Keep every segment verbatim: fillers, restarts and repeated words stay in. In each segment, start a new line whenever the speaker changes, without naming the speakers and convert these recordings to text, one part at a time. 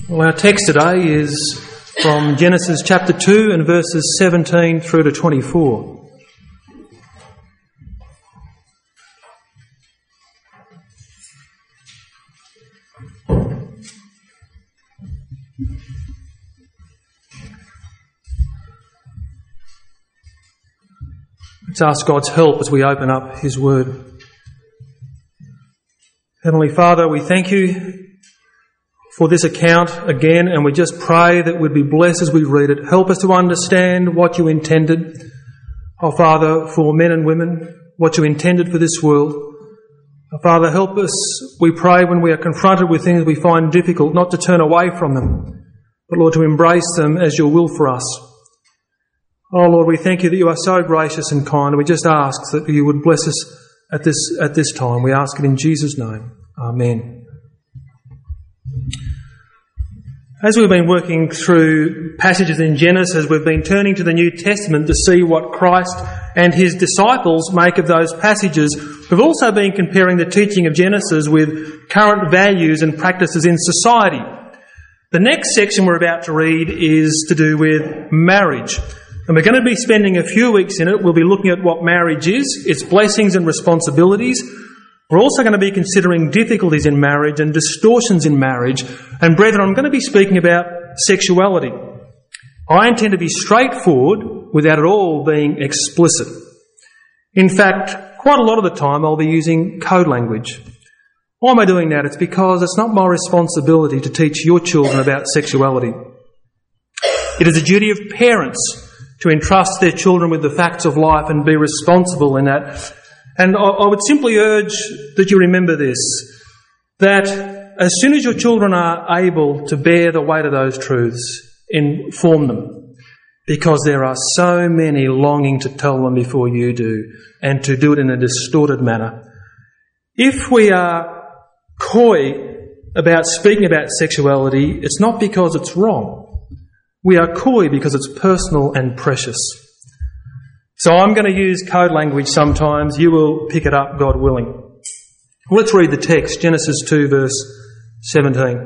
Well, our text today is from Genesis chapter two and verses seventeen through to twenty-four. Let's ask God's help as we open up His Word. Heavenly Father, we thank You for this account again, and we just pray that we'd be blessed as we read it. Help us to understand what You intended, oh Father, for men and women, what You intended for this world. Oh Father, help us, we pray, when we are confronted with things we find difficult, not to turn away from them, but Lord, to embrace them as Your will for us. Oh Lord, we thank You that You are so gracious and kind, and we just ask that You would bless us at this at this time. We ask it in Jesus' name. Amen. As we've been working through passages in Genesis, we've been turning to the New Testament to see what Christ and His disciples make of those passages. We've also been comparing the teaching of Genesis with current values and practices in society. The next section we're about to read is to do with marriage. And we're going to be spending a few weeks in it. We'll be looking at what marriage is, its blessings and responsibilities. We're also going to be considering difficulties in marriage and distortions in marriage. And brethren, I'm going to be speaking about sexuality. I intend to be straightforward without at all being explicit. In fact, quite a lot of the time I'll be using code language. Why am I doing that? It's because it's not my responsibility to teach your children about sexuality. It is a duty of parents to entrust their children with the facts of life and be responsible in that. And I would simply urge that you remember this, that as soon as your children are able to bear the weight of those truths, inform them, because there are so many longing to tell them before you do, and to do it in a distorted manner. If we are coy about speaking about sexuality, it's not because it's wrong. We are coy because it's personal and precious. So I'm going to use code language sometimes. You will pick it up, God willing. Let's read the text, Genesis two, verse seventeen.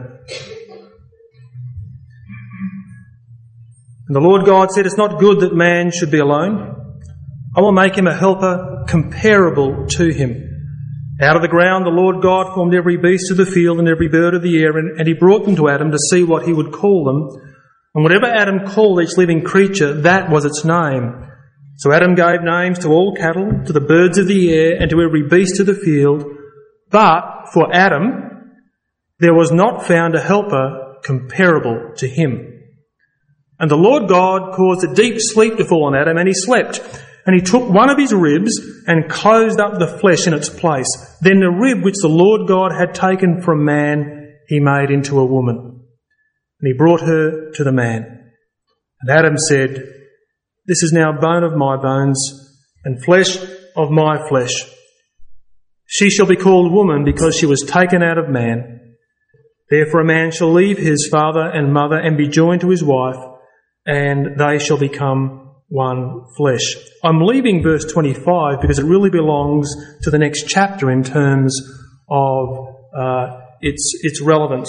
And the Lord God said, "It's not good that man should be alone. I will make him a helper comparable to him. Out of the ground the Lord God formed every beast of the field and every bird of the air, and, and he brought them to Adam to see what he would call them. And whatever Adam called each living creature, that was its name. So Adam gave names to all cattle, to the birds of the air, and to every beast of the field. But for Adam, there was not found a helper comparable to him. And the Lord God caused a deep sleep to fall on Adam, and he slept. And he took one of his ribs and closed up the flesh in its place. Then the rib which the Lord God had taken from man, he made into a woman. And he brought her to the man. And Adam said, 'This is now bone of my bones and flesh of my flesh. She shall be called woman because she was taken out of man. Therefore a man shall leave his father and mother and be joined to his wife, and they shall become one flesh.'" I'm leaving verse twenty-five because it really belongs to the next chapter in terms of uh, its its relevance.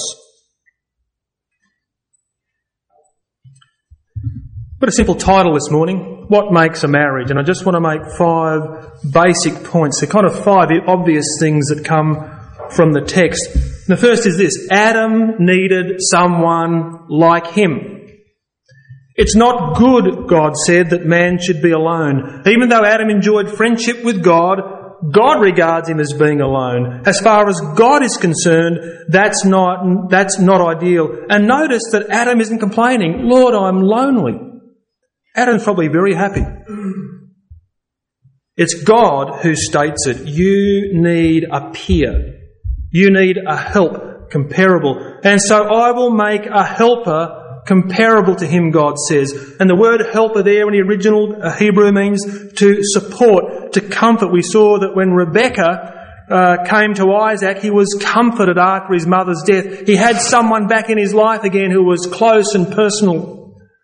Got a simple title this morning, What Makes a Marriage? And I just want to make five basic points. They're kind of five obvious things that come from the text. And the first is this: Adam needed someone like him. It's not good, God said, that man should be alone. Even though Adam enjoyed friendship with God, God regards him as being alone. As far as God is concerned, that's not, that's not ideal. And notice that Adam isn't complaining, "Lord, I'm lonely." Adam's probably very happy. It's God who states it. You need a peer. You need a help comparable. And so I will make a helper comparable to him, God says. And the word helper there in the original Hebrew means to support, to comfort. We saw that when Rebekah uh, came to Isaac, he was comforted after his mother's death. He had someone back in his life again who was close and personal.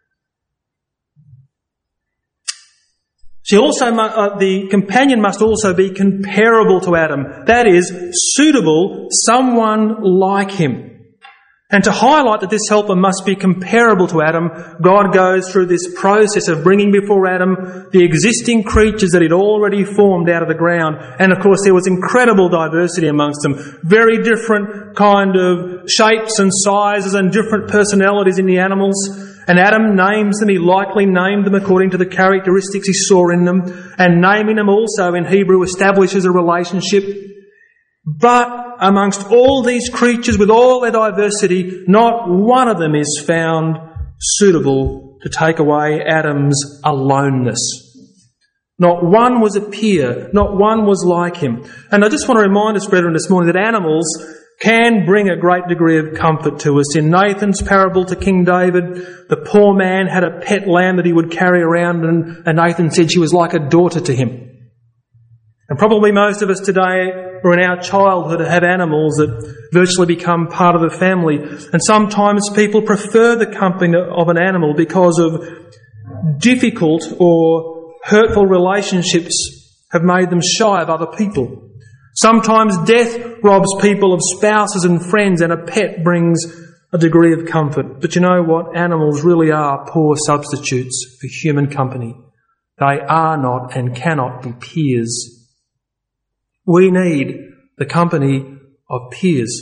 She also, uh, the companion must also be comparable to Adam. That is, suitable, someone like him. And to highlight that this helper must be comparable to Adam, God goes through this process of bringing before Adam the existing creatures that he'd already formed out of the ground. And of course there was incredible diversity amongst them. Very different kind of shapes and sizes and different personalities in the animals. And Adam names them. He likely named them according to the characteristics he saw in them. And naming them also in Hebrew establishes a relationship. But amongst all these creatures with all their diversity, not one of them is found suitable to take away Adam's aloneness. Not one was a peer, not one was like him. And I just want to remind us, brethren, this morning that animals can bring a great degree of comfort to us. In Nathan's parable to King David, the poor man had a pet lamb that he would carry around, and, and Nathan said she was like a daughter to him. And probably most of us today, or in our childhood, have animals that virtually become part of the family. And sometimes people prefer the company of an animal because of difficult or hurtful relationships have made them shy of other people. Sometimes death robs people of spouses and friends, and a pet brings a degree of comfort. But you know what? Animals really are poor substitutes for human company. They are not and cannot be peers. We need the company of peers.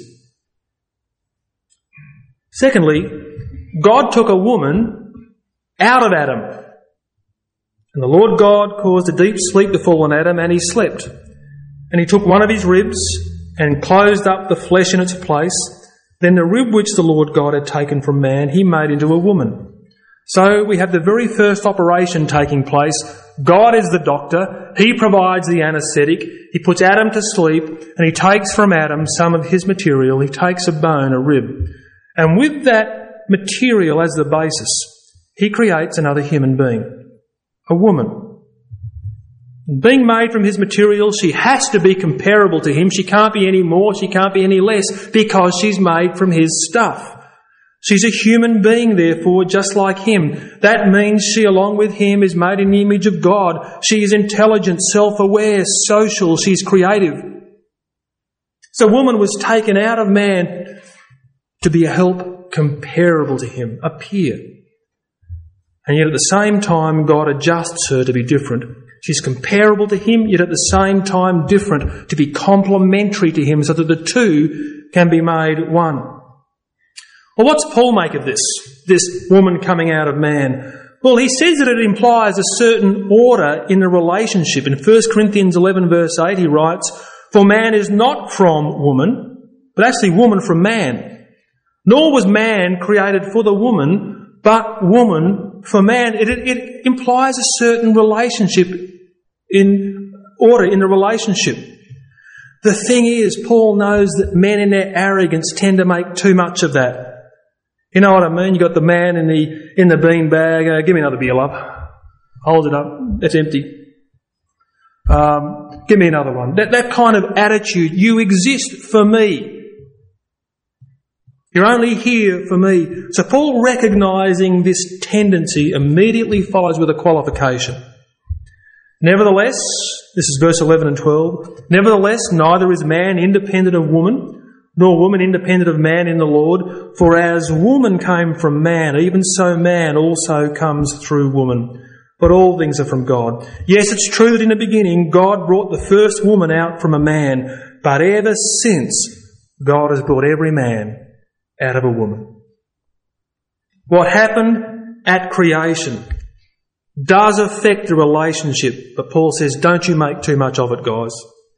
Secondly, God took a woman out of Adam. And the Lord God caused a deep sleep to fall on Adam, and he slept. And he took one of his ribs and closed up the flesh in its place. Then the rib which the Lord God had taken from man, he made into a woman. So we have the very first operation taking place. God is the doctor. He provides the anaesthetic. He puts Adam to sleep, and he takes from Adam some of his material. He takes a bone, a rib. And with that material as the basis, he creates another human being, a woman. Being made from his material, she has to be comparable to him. She can't be any more, she can't be any less, because she's made from his stuff. She's a human being, therefore, just like him. That means she, along with him, is made in the image of God. She is intelligent, self-aware, social. She's creative. So woman was taken out of man to be a help comparable to him, a peer. And yet at the same time, God adjusts her to be different. She's comparable to him, yet at the same time different, to be complementary to him, so that the two can be made one. Well, what's Paul make of this, this woman coming out of man? Well, he says that it implies a certain order in the relationship. In First Corinthians eleven verse eight he writes, "For man is not from woman, but actually woman from man. Nor was man created for the woman, but woman for man." It, it, it implies a certain relationship in order in the relationship. The thing is, Paul knows that men in their arrogance tend to make too much of that. You know what I mean? You got the man in the in the bean bag. Uh, give me another beer, love. Hold it up. It's empty. Um, give me another one. That that kind of attitude. You exist for me. You're only here for me. So Paul, recognising this tendency, immediately follows with a qualification. Nevertheless, this is verse eleven and twelve. Nevertheless, neither is man independent of woman, nor woman independent of man in the Lord. For as woman came from man, even so man also comes through woman. But all things are from God. Yes, it's true that in the beginning God brought the first woman out from a man, but ever since God has brought every man out of a woman. What happened at creation does affect the relationship, but Paul says, don't you make too much of it, guys.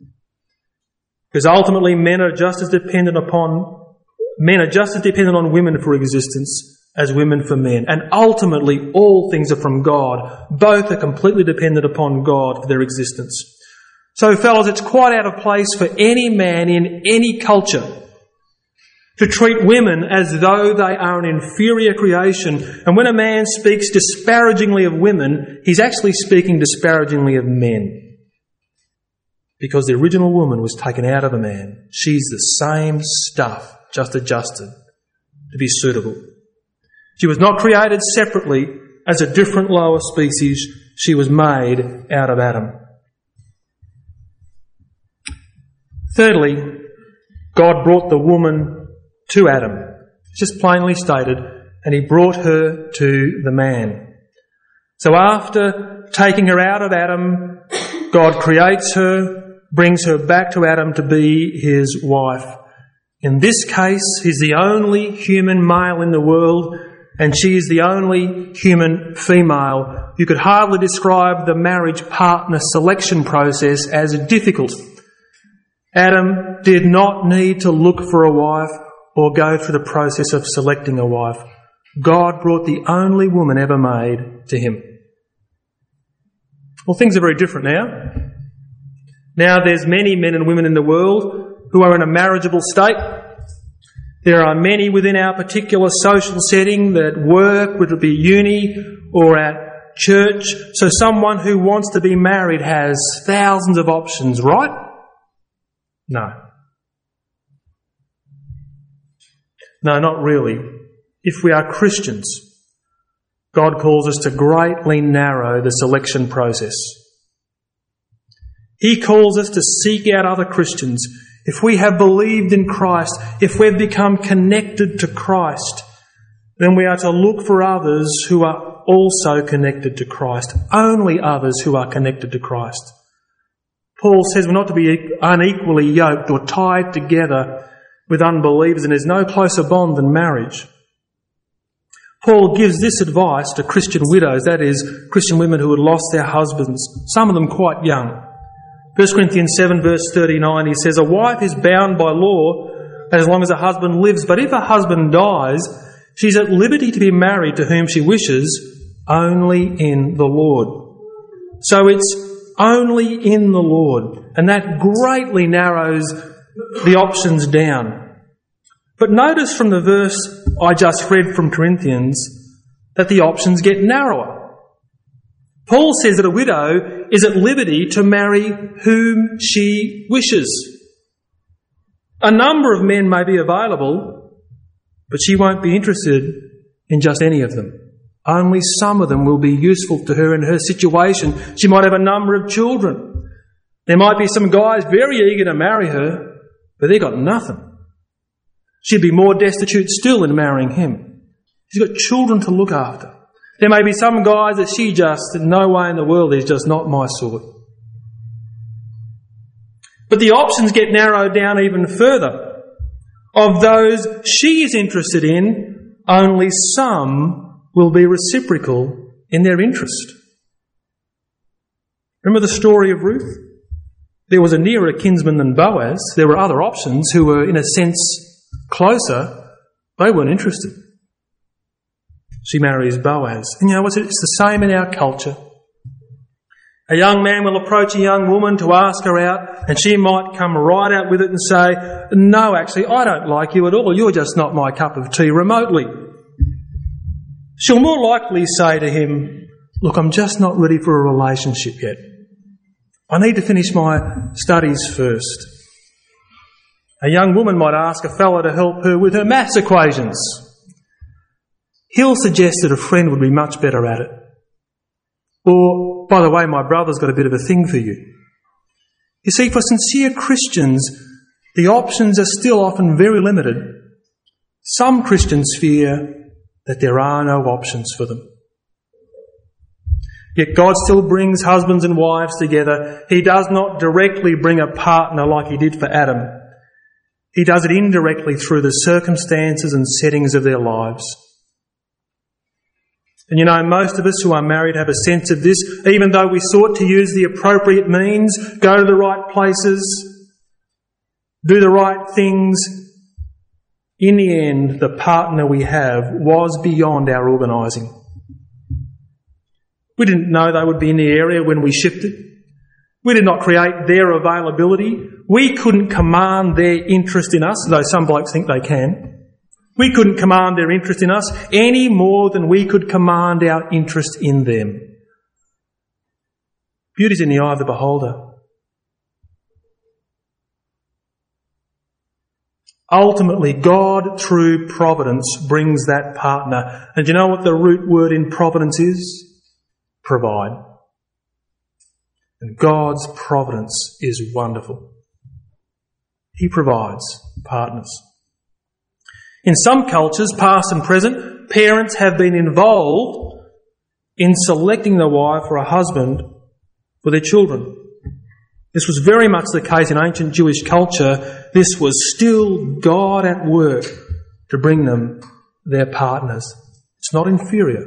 Because ultimately men are just as dependent upon, men are just as dependent on women for existence as women for men. And ultimately all things are from God. Both are completely dependent upon God for their existence. So fellas, it's quite out of place for any man in any culture to treat women as though they are an inferior creation. And when a man speaks disparagingly of women, he's actually speaking disparagingly of men. Because the original woman was taken out of a man. She's the same stuff, just adjusted to be suitable. She was not created separately as a different lower species. She was made out of Adam. Thirdly, God brought the woman to Adam. just plainly stated, and he brought her to the man. So after taking her out of Adam, God creates her, brings her back to Adam to be his wife. In this case, he's the only human male in the world, and she is the only human female. You could hardly describe the marriage partner selection process as difficult. Adam did not need to look for a wife or go through the process of selecting a wife. God brought the only woman ever made to him. Well, things are very different now. Now there's many men and women in the world who are in a marriageable state. There are many within our particular social setting that work, whether it be uni or at church. So someone who wants to be married has thousands of options, right? No. No, not really. If we are Christians, God calls us to greatly narrow the selection process. He calls us to seek out other Christians. If we have believed in Christ, if we've become connected to Christ, then we are to look for others who are also connected to Christ. Only others who are connected to Christ. Paul says we're not to be unequally yoked or tied together with unbelievers, and there's no closer bond than marriage. Paul gives this advice to Christian widows, that is, Christian women who had lost their husbands, some of them quite young. First Corinthians seven verse thirty-nine, he says, "A wife is bound by law as long as her husband lives, but if her husband dies, she's at liberty to be married to whom she wishes, only in the Lord." So it's only in the Lord, and that greatly narrows the options down. But notice from the verse I just read from Corinthians that the options get narrower. Paul says that a widow is at liberty to marry whom she wishes. A number of men may be available, but she won't be interested in just any of them. Only some of them will be useful to her in her situation. She might have a number of children. There might be some guys very eager to marry her, but they've got nothing. She'd be more destitute still in marrying him. She's got children to look after. There may be some guys that she just, in no way in the world, is just not my sort. But the options get narrowed down even further. Of those she is interested in, only some will be reciprocal in their interest. Remember the story of Ruth? There was a nearer kinsman than Boaz. There were other options who were, in a sense, closer. They weren't interested. She marries Boaz. And you know what? It's the same in our culture. A young man will approach a young woman to ask her out, and she might come right out with it and say, "No, actually, I don't like you at all. You're just not my cup of tea remotely." She'll more likely say to him, "Look, I'm just not ready for a relationship yet. I need to finish my studies first." A young woman might ask a fella to help her with her maths equations. He'll suggest that a friend would be much better at it. Or, "By the way, my brother's got a bit of a thing for you." You see, for sincere Christians, the options are still often very limited. Some Christians fear that there are no options for them. Yet God still brings husbands and wives together. He does not directly bring a partner like he did for Adam. He does it indirectly through the circumstances and settings of their lives. And you know, most of us who are married have a sense of this. Even though we sought to use the appropriate means, go to the right places, do the right things, in the end, the partner we have was beyond our organising. We didn't know they would be in the area when we shifted. We did not create their availability. We couldn't command their interest in us, though some blokes think they can. We couldn't command their interest in us any more than we could command our interest in them. Beauty's in the eye of the beholder. Ultimately, God, through providence, brings that partner. And do you know what the root word in providence is? Provide. And God's providence is wonderful. He provides partners. In some cultures, past and present, parents have been involved in selecting the wife or a husband for their children. This was very much the case in ancient Jewish culture. This was still God at work to bring them their partners. It's not inferior.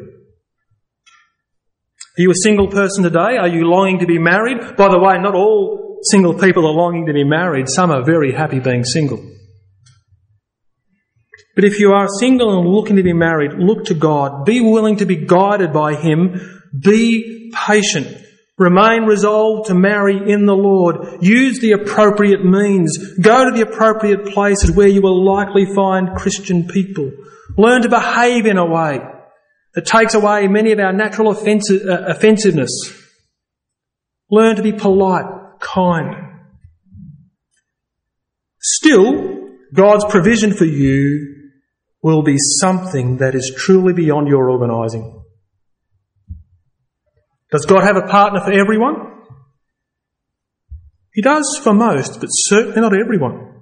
Are you a single person today? Are you longing to be married? By the way, not all single people are longing to be married. Some are very happy being single. But if you are single and looking to be married, look to God. Be willing to be guided by Him. Be patient. Remain resolved to marry in the Lord. Use the appropriate means. Go to the appropriate places where you will likely find Christian people. Learn to behave in a way that takes away many of our natural offensive, uh, offensiveness. Learn to be polite, kind. Still, God's provision for you will be something that is truly beyond your organising. Does God have a partner for everyone? He does for most, but certainly not everyone.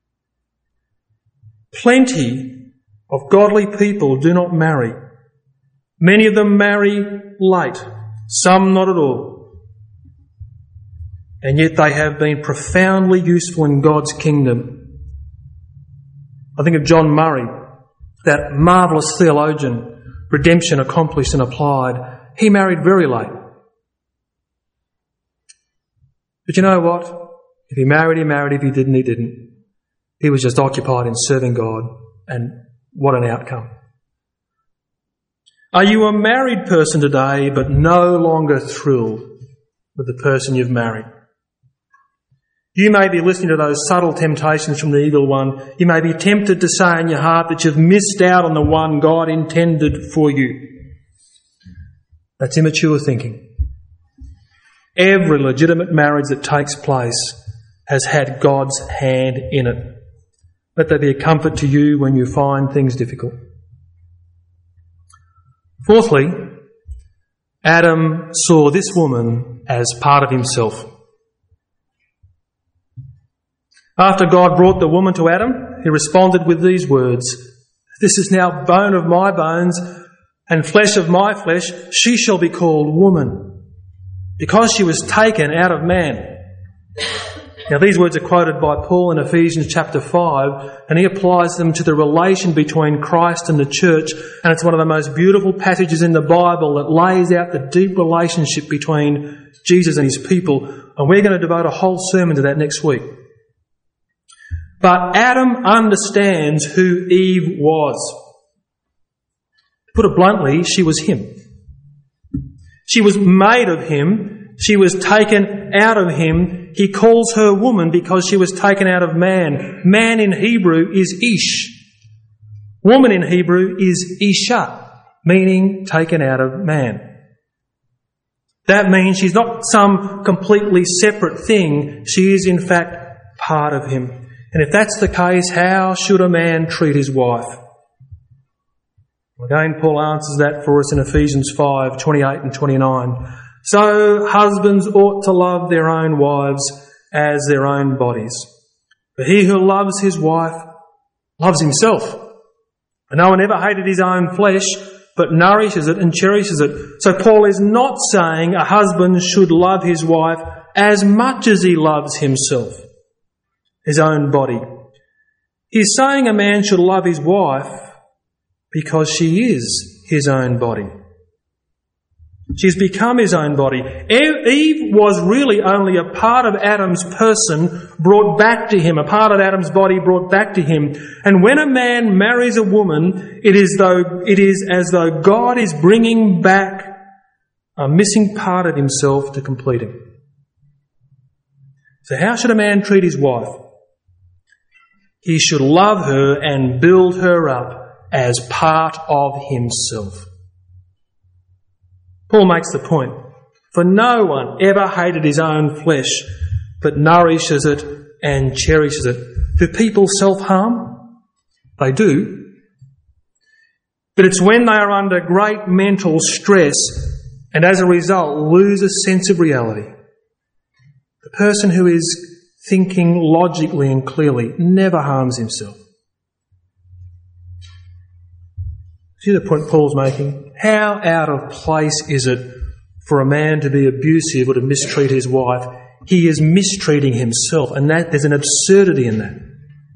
Plenty of godly people do not marry. Many of them marry late, some not at all. And yet they have been profoundly useful in God's kingdom. I think of John Murray, that marvellous theologian, redemption accomplished and applied. He married very late. But you know what? If he married, he married. If he didn't, he didn't. He was just occupied in serving God, and what an outcome. Are you a married person today but no longer thrilled with the person you've married? You may be listening to those subtle temptations from the evil one. You may be tempted to say in your heart that you've missed out on the one God intended for you. That's immature thinking. Every legitimate marriage that takes place has had God's hand in it. Let that be a comfort to you when you find things difficult. Fourthly, Adam saw this woman as part of himself. After God brought the woman to Adam, he responded with these words, "This is now bone of my bones and flesh of my flesh. She shall be called woman, because she was taken out of man." Now these words are quoted by Paul in Ephesians chapter five, and he applies them to the relation between Christ and the church, and it's one of the most beautiful passages in the Bible that lays out the deep relationship between Jesus and his people, and we're going to devote a whole sermon to that next week. But Adam understands who Eve was. To put it bluntly, she was him. She was made of him. She was taken out of him. He calls her woman because she was taken out of man. Man in Hebrew is Ish. Woman in Hebrew is Isha, meaning taken out of man. That means she's not some completely separate thing. She is in fact part of him. And if that's the case, how should a man treat his wife? Again, Paul answers that for us in Ephesians five, twenty-eight and twenty-nine. So husbands ought to love their own wives as their own bodies. But he who loves his wife loves himself. And no one ever hated his own flesh, but nourishes it and cherishes it. So Paul is not saying a husband should love his wife as much as he loves himself, his own body. He's saying a man should love his wife because she is his own body. She's become his own body. Eve was really only a part of Adam's person brought back to him, a part of Adam's body brought back to him. And when a man marries a woman, it is though it is as though God is bringing back a missing part of himself to complete him. So how should a man treat his wife? He should love her and build her up as part of himself. Paul makes the point, for no one ever hated his own flesh, but nourishes it and cherishes it. Do people self-harm? They do. But it's when they are under great mental stress and as a result lose a sense of reality. The person who is thinking logically and clearly never harms himself. See the point Paul's making? How out of place is it for a man to be abusive or to mistreat his wife? He is mistreating himself, and that there's an absurdity in that.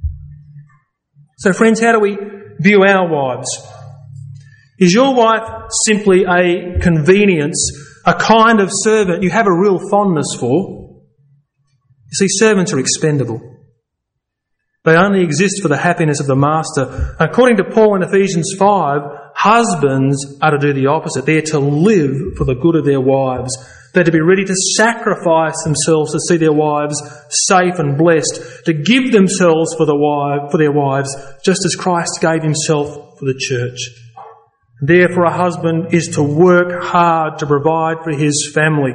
So friends, how do we view our wives? Is your wife simply a convenience, a kind of servant you have a real fondness for? You see, servants are expendable. They only exist for the happiness of the master. According to Paul in Ephesians five, husbands are to do the opposite. They're to live for the good of their wives. They're to be ready to sacrifice themselves to see their wives safe and blessed, to give themselves for, the wife, for their wives, just as Christ gave himself for the church. Therefore, a husband is to work hard to provide for his family.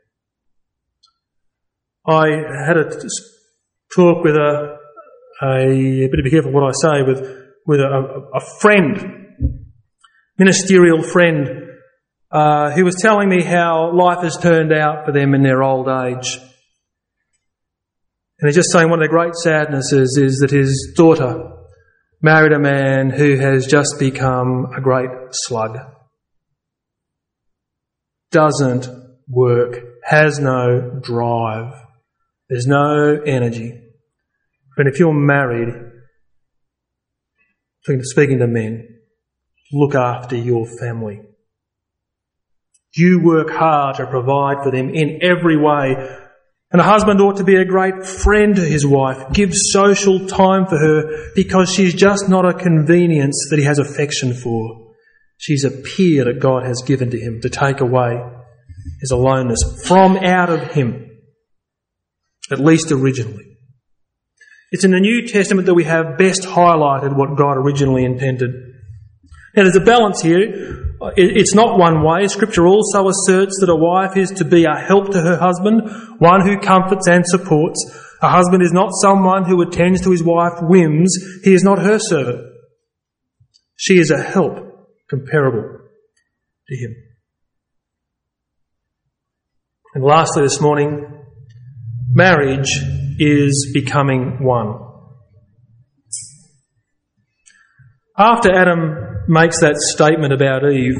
I had a talk with a, a, better be careful what I say, with, with a, a friend, ministerial friend, uh, who was telling me how life has turned out for them in their old age. And he's just saying one of the great sadnesses is that his daughter married a man who has just become a great slug. Doesn't work, has no drive, there's no energy. But if you're married, speaking to men, look after your family. You work hard to provide for them in every way. And a husband ought to be a great friend to his wife, give social time for her, because she's just not a convenience that he has affection for. She's a peer that God has given to him to take away his aloneness from out of him, at least originally. It's in the New Testament that we have best highlighted what God originally intended. Now, there's a balance here. It's not one way. Scripture also asserts that a wife is to be a help to her husband, one who comforts and supports. A husband is not someone who attends to his wife's whims. He is not her servant. She is a help comparable to him. And lastly this morning, marriage is becoming one. After Adam makes that statement about Eve,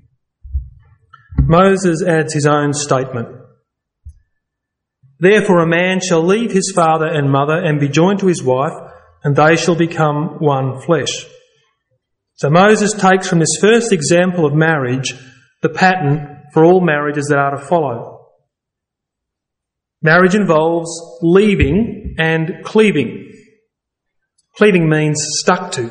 Moses adds his own statement. Therefore a man shall leave his father and mother and be joined to his wife, and they shall become one flesh. So Moses takes from this first example of marriage the pattern for all marriages that are to follow. Marriage involves leaving and cleaving. Cleaving means stuck to.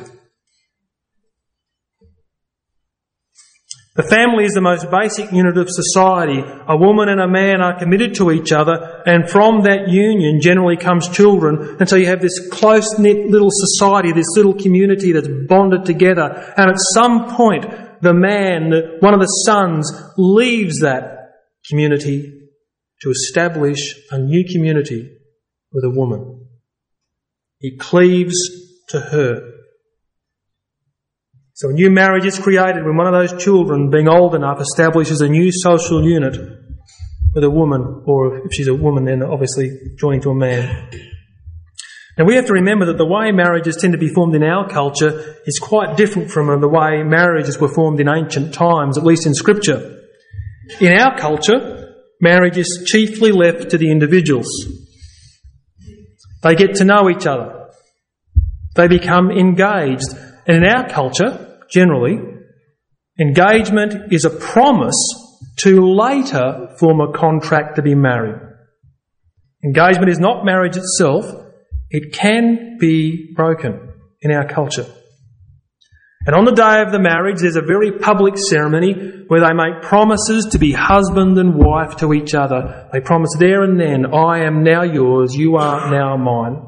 The family is the most basic unit of society. A woman and a man are committed to each other, and from that union generally comes children. And so you have this close-knit little society, this little community that's bonded together. And at some point, the man, one of the sons, leaves that community to establish a new community with a woman. He cleaves to her. So a new marriage is created when one of those children, being old enough, establishes a new social unit with a woman, or if she's a woman, then obviously joining to a man. Now we have to remember that the way marriages tend to be formed in our culture is quite different from the way marriages were formed in ancient times, at least in Scripture. In our culture, marriage is chiefly left to the individuals. They get to know each other. They become engaged. And in our culture, generally, engagement is a promise to later form a contract to be married. Engagement is not marriage itself. It can be broken in our culture. And on the day of the marriage, there's a very public ceremony where they make promises to be husband and wife to each other. They promise there and then, I am now yours, you are now mine.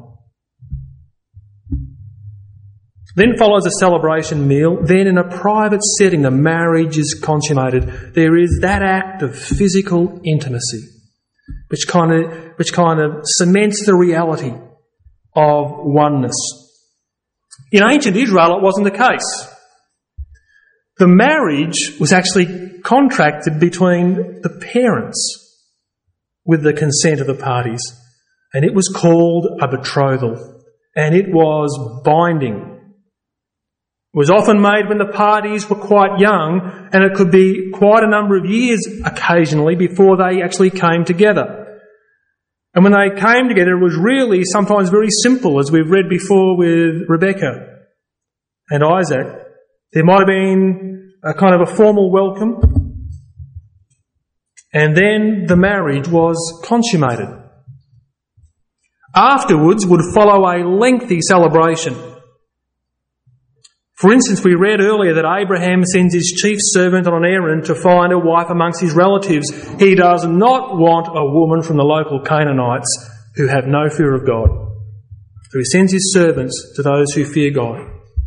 Then follows a celebration meal. Then in a private setting, the marriage is consummated. There is that act of physical intimacy, which kind of, which kind of cements the reality of oneness. In ancient Israel, it wasn't the case. The marriage was actually contracted between the parents with the consent of the parties. And it was called a betrothal. And it was binding. It was often made when the parties were quite young, and it could be quite a number of years occasionally before they actually came together. And when they came together, it was really sometimes very simple, as we've read before with Rebecca and Isaac. There might have been a kind of a formal welcome, and then the marriage was consummated. Afterwards would follow a lengthy celebration. For instance, we read earlier that Abraham sends his chief servant on an errand to find a wife amongst his relatives. He does not want a woman from the local Canaanites who have no fear of God. So he sends his servants to those who fear God.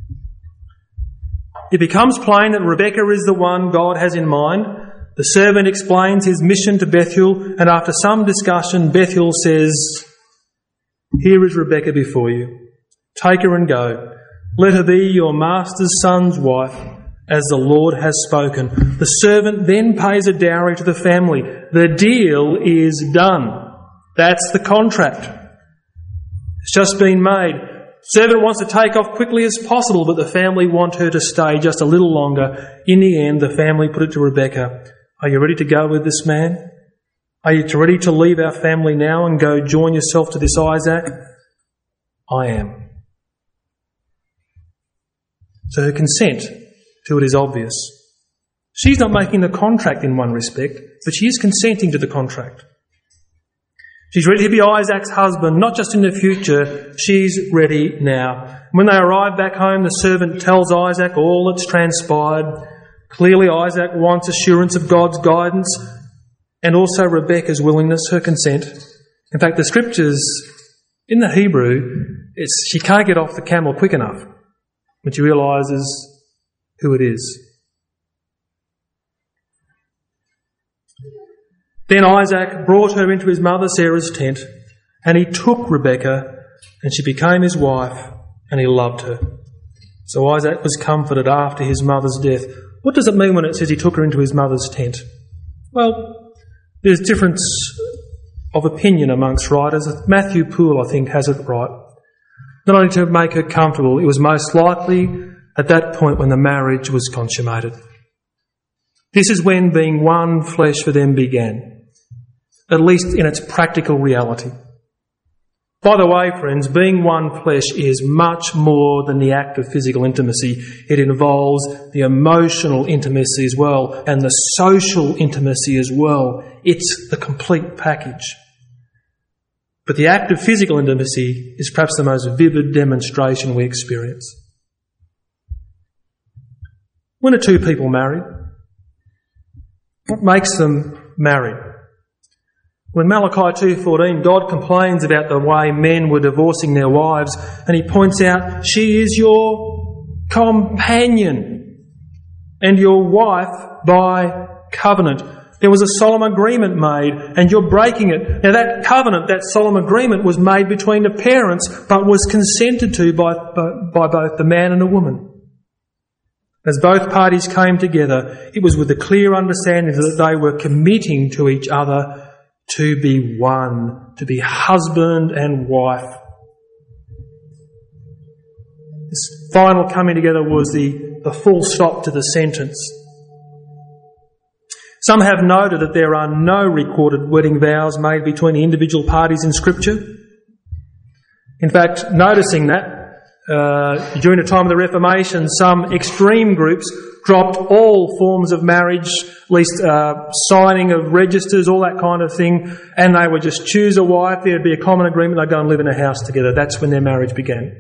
It becomes plain that Rebekah is the one God has in mind. The servant explains his mission to Bethuel, and after some discussion, Bethuel says, "Here is Rebekah before you. Take her and go. Let her be your master's son's wife, as the Lord has spoken." The servant then pays a dowry to the family. The deal is done. That's the contract. It's just been made. The servant wants to take off quickly as possible, but the family want her to stay just a little longer. In the end, the family put it to Rebekah, "Are you ready to go with this man? Are you ready to leave our family now and go join yourself to this Isaac?" "I am." So her consent to it is obvious. She's not making the contract in one respect, but she is consenting to the contract. She's ready to be Isaac's husband, not just in the future, she's ready now. When they arrive back home, the servant tells Isaac all that's transpired. Clearly Isaac wants assurance of God's guidance and also Rebekah's willingness, her consent. In fact, the scriptures, in the Hebrew, it's she can't get off the camel quick enough when she realises who it is. Then Isaac brought her into his mother Sarah's tent, and he took Rebekah, and she became his wife, and he loved her. So Isaac was comforted after his mother's death. What does it mean when it says he took her into his mother's tent? Well, there's difference of opinion amongst writers. Matthew Poole, I think, has it right. Not only to make her comfortable, it was most likely at that point when the marriage was consummated. This is when being one flesh for them began, at least in its practical reality. By the way, friends, being one flesh is much more than the act of physical intimacy. It involves the emotional intimacy as well and the social intimacy as well. It's the complete package. But the act of physical intimacy is perhaps the most vivid demonstration we experience. When are two people married? What makes them married? When Malachi two fourteen, God complains about the way men were divorcing their wives, and he points out, she is your companion and your wife by covenant. There was a solemn agreement made, and you're breaking it. Now that covenant, that solemn agreement was made between the parents, but was consented to by, by, by both the man and the woman. As both parties came together, it was with the clear understanding that they were committing to each other to be one, to be husband and wife. This final coming together was the, the full stop to the sentence. Some have noted that there are no recorded wedding vows made between the individual parties in Scripture. In fact, noticing that, Uh, during the time of the Reformation, some extreme groups dropped all forms of marriage, at least uh, signing of registers, all that kind of thing, and they would just choose a wife. There'd be a common agreement. They'd go and live in a house together. That's when their marriage began.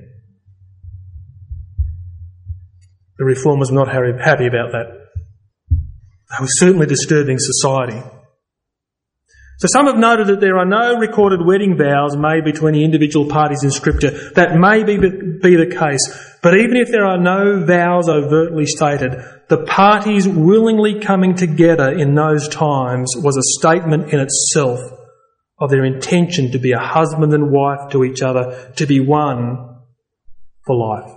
The Reformers were not happy about that. They were certainly disturbing society. So some have noted that there are no recorded wedding vows made between the individual parties in Scripture. That may be, be the case, but even if there are no vows overtly stated, the parties willingly coming together in those times was a statement in itself of their intention to be a husband and wife to each other, to be one for life.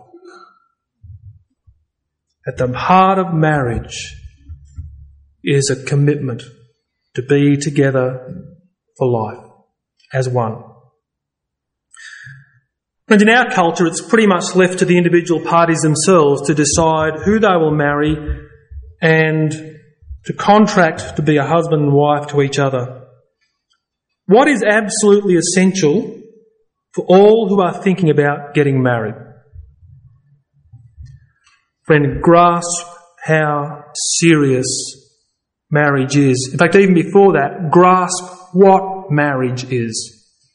At the heart of marriage is a commitment to be together for life as one. And in our culture, it's pretty much left to the individual parties themselves to decide who they will marry and to contract to be a husband and wife to each other. What is absolutely essential for all who are thinking about getting married? Friend, grasp how serious marriage is. In fact, even before that, grasp what marriage is.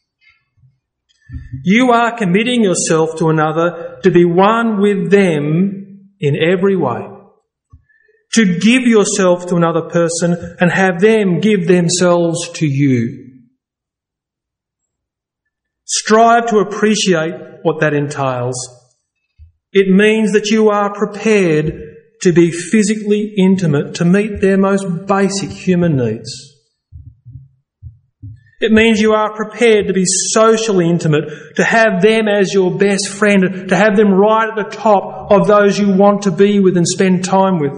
You are committing yourself to another to be one with them in every way. To give yourself to another person and have them give themselves to you. Strive to appreciate what that entails. It means that you are prepared to be physically intimate to meet their most basic human needs. It means you are prepared to be socially intimate, to have them as your best friend, to have them right at the top of those you want to be with and spend time with.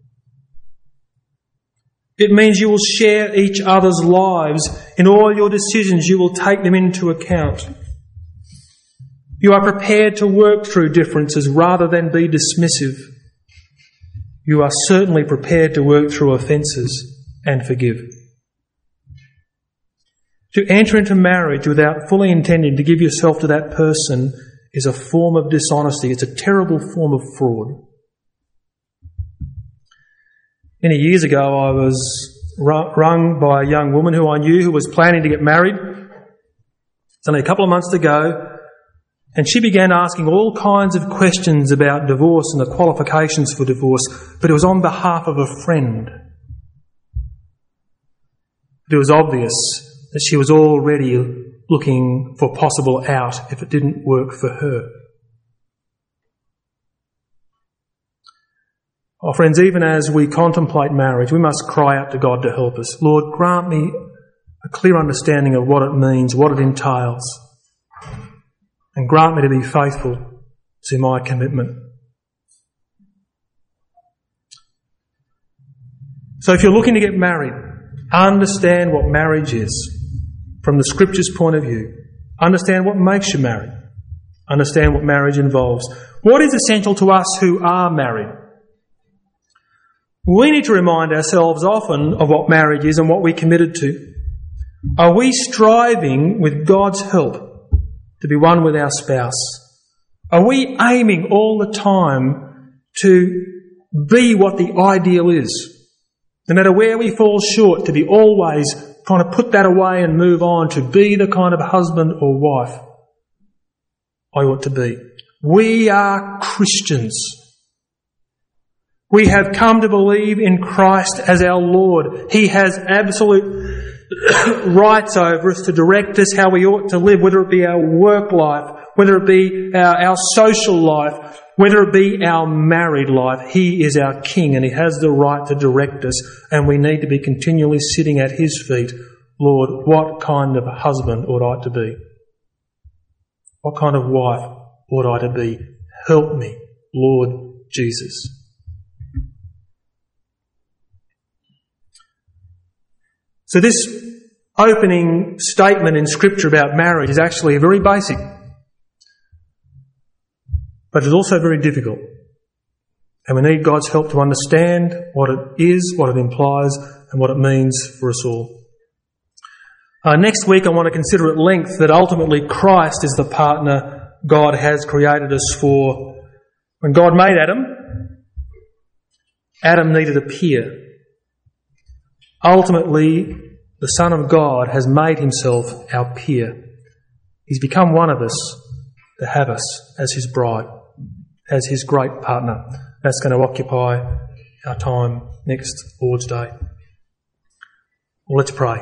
It means you will share each other's lives. In all your decisions, you will take them into account. You are prepared to work through differences rather than be dismissive. You are certainly prepared to work through offences and forgive. To enter into marriage without fully intending to give yourself to that person is a form of dishonesty. It's a terrible form of fraud. Many years ago, I was rung by a young woman who I knew who was planning to get married. It's only a couple of months to go, and she began asking all kinds of questions about divorce and the qualifications for divorce, but it was on behalf of a friend. It was obvious that she was already looking for possible out if it didn't work for her. Oh, friends, even as we contemplate marriage, we must cry out to God to help us. Lord, grant me a clear understanding of what it means, what it entails, and grant me to be faithful to my commitment. So if you're looking to get married, understand what marriage is from the Scripture's point of view. Understand what makes you married. Understand what marriage involves. What is essential to us who are married? We need to remind ourselves often of what marriage is and what we're committed to. Are we striving with God's help to be one with our spouse? Are we aiming all the time to be what the ideal is? No matter where we fall short, to be always trying to put that away and move on, to be the kind of husband or wife I ought to be. We are Christians. We have come to believe in Christ as our Lord. He has absolute rights over us to direct us how we ought to live, whether it be our work life, whether it be our, our social life, whether it be our married life. He is our King and He has the right to direct us, and we need to be continually sitting at His feet. Lord, what kind of husband ought I to be? What kind of wife ought I to be? Help me, Lord Jesus. So this opening statement in Scripture about marriage is actually very basic, but it's also very difficult. And we need God's help to understand what it is, what it implies, and what it means for us all. Uh, next week I want to consider at length that ultimately Christ is the partner God has created us for. When God made Adam, Adam needed a peer. Ultimately, the Son of God has made Himself our peer. He's become one of us to have us as His bride, as His great partner. That's going to occupy our time next Lord's Day. Well, let's pray.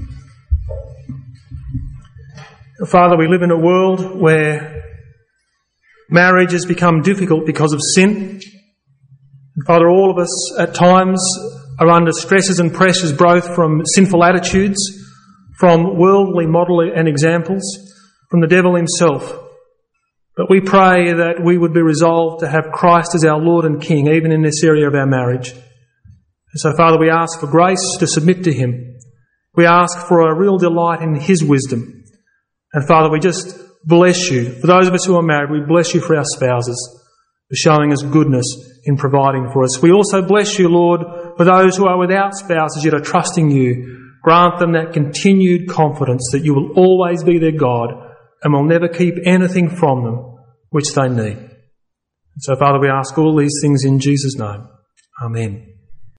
Father, we live in a world where marriage has become difficult because of sin. And Father, all of us at times are under stresses and pressures both from sinful attitudes, from worldly model and examples, from the devil himself. But we pray that we would be resolved to have Christ as our Lord and King, even in this area of our marriage. And so, Father, we ask for grace to submit to Him. We ask for a real delight in His wisdom. And Father, we just bless you. For those of us who are married, we bless you for our spouses, for showing us goodness in providing for us. We also bless you, Lord, for those who are without spouses yet are trusting you. Grant them that continued confidence that you will always be their God and will never keep anything from them which they need. And so, Father, we ask all these things in Jesus' name. Amen.